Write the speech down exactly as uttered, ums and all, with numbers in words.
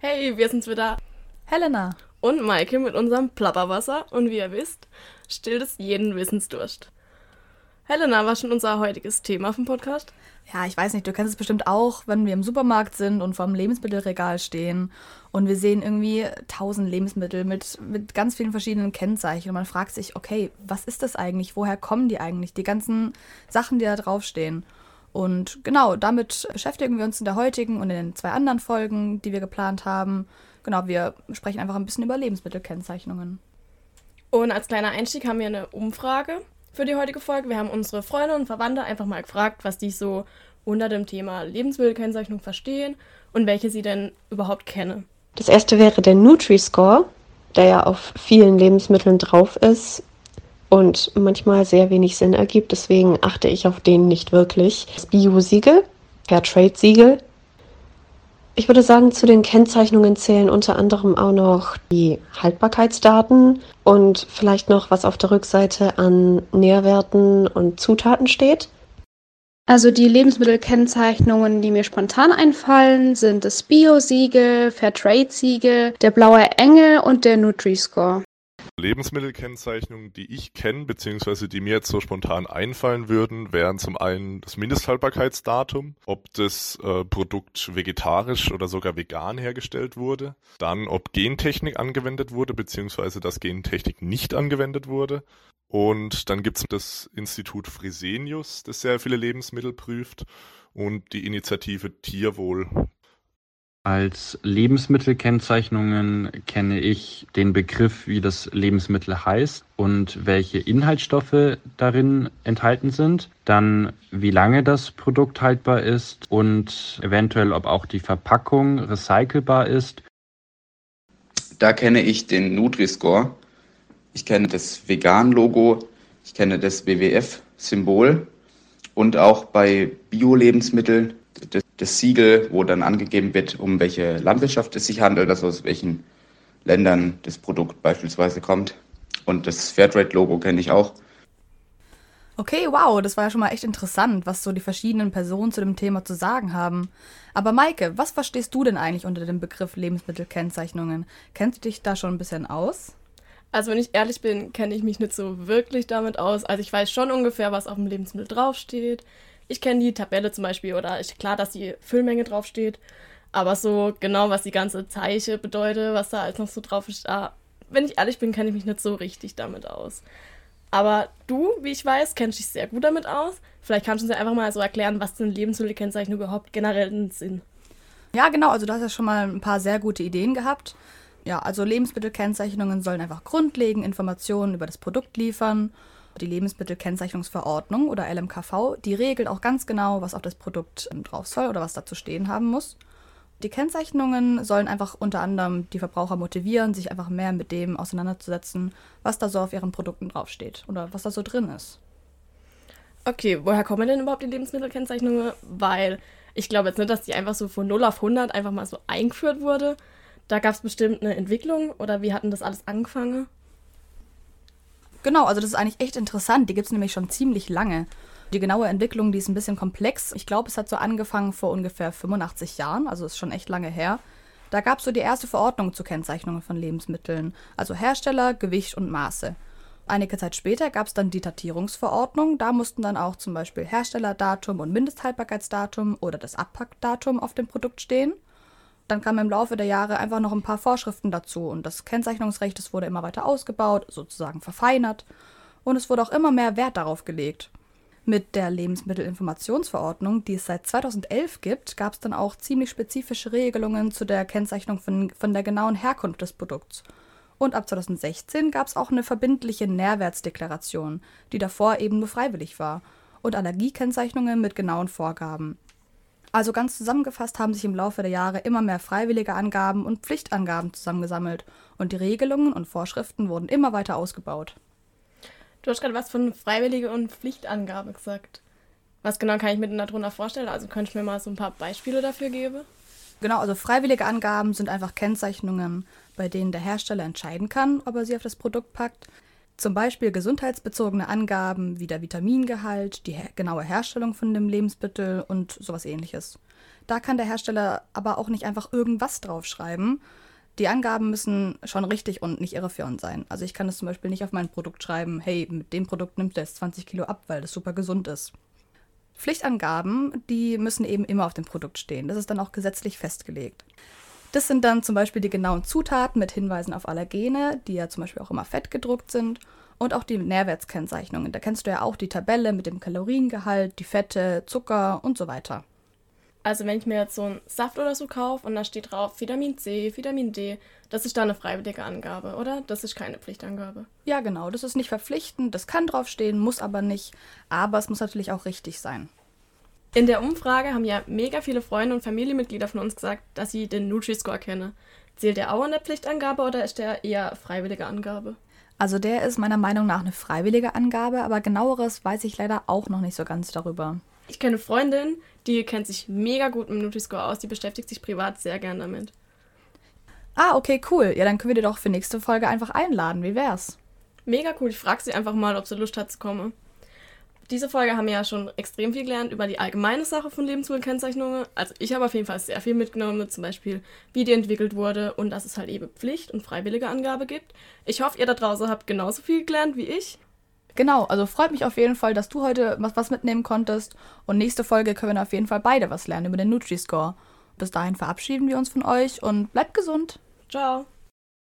Hey, wir sind's wieder. Helena. Und Maike mit unserem Plapperwasser. Und wie ihr wisst, stillt es jeden Wissensdurst. Helena, was schon unser heutiges Thema vom Podcast? Ja, ich weiß nicht, du kennst es bestimmt auch, wenn wir im Supermarkt sind und vor dem Lebensmittelregal stehen und wir sehen irgendwie tausend Lebensmittel mit, mit ganz vielen verschiedenen Kennzeichen und man fragt sich, okay, was ist das eigentlich? Woher kommen die eigentlich? Die ganzen Sachen, die da draufstehen. Und genau, damit beschäftigen wir uns in der heutigen und in den zwei anderen Folgen, die wir geplant haben. Genau, wir sprechen einfach ein bisschen über Lebensmittelkennzeichnungen. Und als kleiner Einstieg haben wir eine Umfrage für die heutige Folge. Wir haben unsere Freunde und Verwandte einfach mal gefragt, was die so unter dem Thema Lebensmittelkennzeichnung verstehen und welche sie denn überhaupt kennen. Das erste wäre der Nutri-Score, der ja auf vielen Lebensmitteln drauf ist und manchmal sehr wenig Sinn ergibt. Deswegen achte ich auf den nicht wirklich. Das Bio-Siegel, Fairtrade-Siegel. Ich würde sagen, zu den Kennzeichnungen zählen unter anderem auch noch die Haltbarkeitsdaten und vielleicht noch, was auf der Rückseite an Nährwerten und Zutaten steht. Also die Lebensmittelkennzeichnungen, die mir spontan einfallen, sind das Bio-Siegel, Fairtrade-Siegel, der blaue Engel und der Nutri-Score. Lebensmittelkennzeichnungen, die ich kenne, beziehungsweise die mir jetzt so spontan einfallen würden, wären zum einen das Mindesthaltbarkeitsdatum, ob das äh, Produkt vegetarisch oder sogar vegan hergestellt wurde, dann ob Gentechnik angewendet wurde, beziehungsweise dass Gentechnik nicht angewendet wurde. Und dann gibt es das Institut Fresenius, das sehr viele Lebensmittel prüft, und die Initiative Tierwohl. Als Lebensmittelkennzeichnungen kenne ich den Begriff, wie das Lebensmittel heißt und welche Inhaltsstoffe darin enthalten sind, dann wie lange das Produkt haltbar ist und eventuell, ob auch die Verpackung recycelbar ist. Da kenne ich den Nutri-Score, ich kenne das Vegan-Logo, ich kenne das W W F-Symbol und auch bei Bio-Lebensmitteln das das Siegel, wo dann angegeben wird, um welche Landwirtschaft es sich handelt, also aus welchen Ländern das Produkt beispielsweise kommt. Und das Fairtrade-Logo kenne ich auch. Okay, wow, das war ja schon mal echt interessant, was so die verschiedenen Personen zu dem Thema zu sagen haben. Aber Maike, was verstehst du denn eigentlich unter dem Begriff Lebensmittelkennzeichnungen? Kennst du dich da schon ein bisschen aus? Also wenn ich ehrlich bin, kenne ich mich nicht so wirklich damit aus. Also ich weiß schon ungefähr, was auf dem Lebensmittel draufsteht. Ich kenne die Tabelle zum Beispiel oder ich, klar, dass die Füllmenge draufsteht, aber so genau, was die ganze Zeiche bedeutet, was da alles noch so drauf ist, da, wenn ich ehrlich bin, kenne ich mich nicht so richtig damit aus. Aber du, wie ich weiß, kennst dich sehr gut damit aus. Vielleicht kannst du uns ja einfach mal so erklären, was denn Lebensmittelkennzeichnung überhaupt generell sind. Ja, genau, also du hast ja schon mal ein paar sehr gute Ideen gehabt. Ja, also Lebensmittelkennzeichnungen sollen einfach grundlegend Informationen über das Produkt liefern. Die Lebensmittelkennzeichnungsverordnung oder L M K V, die regelt auch ganz genau, was auf das Produkt drauf soll oder was dazu stehen haben muss. Die Kennzeichnungen sollen einfach unter anderem die Verbraucher motivieren, sich einfach mehr mit dem auseinanderzusetzen, was da so auf ihren Produkten draufsteht oder was da so drin ist. Okay, woher kommen denn überhaupt die Lebensmittelkennzeichnungen? Weil ich glaube jetzt nicht, dass die einfach so von null auf hundert einfach mal so eingeführt wurde. Da gab es bestimmt eine Entwicklung oder wie hat denn das alles angefangen? Genau, also das ist eigentlich echt interessant. Die gibt es nämlich schon ziemlich lange. Die genaue Entwicklung, die ist ein bisschen komplex. Ich glaube, es hat so angefangen vor ungefähr fünfundachtzig Jahren, also ist schon echt lange her. Da gab es so die erste Verordnung zur Kennzeichnung von Lebensmitteln, also Hersteller, Gewicht und Maße. Einige Zeit später gab es dann die Datierungsverordnung. Da mussten dann auch zum Beispiel Herstellerdatum und Mindesthaltbarkeitsdatum oder das Abpackdatum auf dem Produkt stehen. Dann kamen im Laufe der Jahre einfach noch ein paar Vorschriften dazu und das Kennzeichnungsrecht, das wurde immer weiter ausgebaut, sozusagen verfeinert, und es wurde auch immer mehr Wert darauf gelegt. Mit der Lebensmittelinformationsverordnung, die es seit zweitausendelf gibt, gab es dann auch ziemlich spezifische Regelungen zu der Kennzeichnung von, von der genauen Herkunft des Produkts. Und ab zweitausendsechzehn gab es auch eine verbindliche Nährwertsdeklaration, die davor eben nur freiwillig war, und Allergiekennzeichnungen mit genauen Vorgaben. Also ganz zusammengefasst haben sich im Laufe der Jahre immer mehr freiwillige Angaben und Pflichtangaben zusammengesammelt und die Regelungen und Vorschriften wurden immer weiter ausgebaut. Du hast gerade was von freiwillige und Pflichtangabe gesagt. Was genau kann ich mir denn darunter vorstellen? Also könntest du mir mal so ein paar Beispiele dafür geben? Genau, also freiwillige Angaben sind einfach Kennzeichnungen, bei denen der Hersteller entscheiden kann, ob er sie auf das Produkt packt. Zum Beispiel gesundheitsbezogene Angaben wie der Vitamingehalt, die her- genaue Herstellung von dem Lebensmittel und sowas ähnliches. Da kann der Hersteller aber auch nicht einfach irgendwas draufschreiben. Die Angaben müssen schon richtig und nicht irreführend sein. Also ich kann das zum Beispiel nicht auf mein Produkt schreiben, hey, mit dem Produkt nimmt er jetzt zwanzig Kilo ab, weil das super gesund ist. Pflichtangaben, die müssen eben immer auf dem Produkt stehen. Das ist dann auch gesetzlich festgelegt. Das sind dann zum Beispiel die genauen Zutaten mit Hinweisen auf Allergene, die ja zum Beispiel auch immer fett gedruckt sind, und auch die Nährwertskennzeichnungen. Da kennst du ja auch die Tabelle mit dem Kaloriengehalt, die Fette, Zucker und so weiter. Also wenn ich mir jetzt so einen Saft oder so kaufe und da steht drauf Vitamin C, Vitamin D, das ist da eine freiwillige Angabe, oder? Das ist keine Pflichtangabe. Ja, genau. Das ist nicht verpflichtend, das kann draufstehen, muss aber nicht. Aber es muss natürlich auch richtig sein. In der Umfrage haben ja mega viele Freunde und Familienmitglieder von uns gesagt, dass sie den Nutri-Score kennen. Zählt der auch an der Pflichtangabe oder ist der eher freiwillige Angabe? Also der ist meiner Meinung nach eine freiwillige Angabe, aber genaueres weiß ich leider auch noch nicht so ganz darüber. Ich kenne eine Freundin, die kennt sich mega gut mit dem Nutri-Score aus, die beschäftigt sich privat sehr gern damit. Ah, okay, cool. Ja, dann können wir dir doch für nächste Folge einfach einladen. Wie wär's? Mega cool, ich frage sie einfach mal, ob sie Lust hat zu kommen. Diese Folge haben wir ja schon extrem viel gelernt über die allgemeine Sache von Lebensmittelkennzeichnungen. Also ich habe auf jeden Fall sehr viel mitgenommen, zum Beispiel, wie die entwickelt wurde und dass es halt eben Pflicht- und freiwillige Angabe gibt. Ich hoffe, ihr da draußen habt genauso viel gelernt wie ich. Genau, also freut mich auf jeden Fall, dass du heute was, was mitnehmen konntest. Und nächste Folge können wir auf jeden Fall beide was lernen über den Nutri-Score. Bis dahin verabschieden wir uns von euch und bleibt gesund. Ciao.